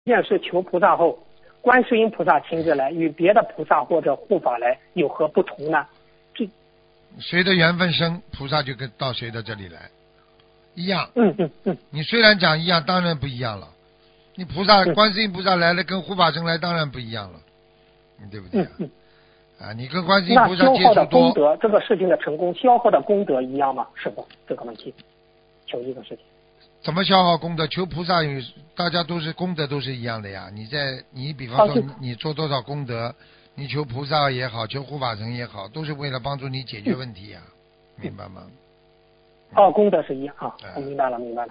件是求菩萨后，观世音菩萨亲自来，与别的菩萨或者护法来有何不同呢？ 谁的缘分深，菩萨就跟到谁的这里来，一样。 嗯。 你虽然讲一样，当然不一样了。你菩萨，观世音菩萨来了，跟护法神来当然不一样了，对不对？你跟观世音菩萨接触多。那消耗的功德，这个事情的成功，消耗的功德一样吗？是否这个问题？求一个事情。 怎么消耗功德？求菩萨大家都是功德都是一样的呀。你比方说你做多少功德，你求菩萨也好，求护法神也好，都是为了帮助你解决问题呀，明白吗？ 功德是一样啊，我明白了。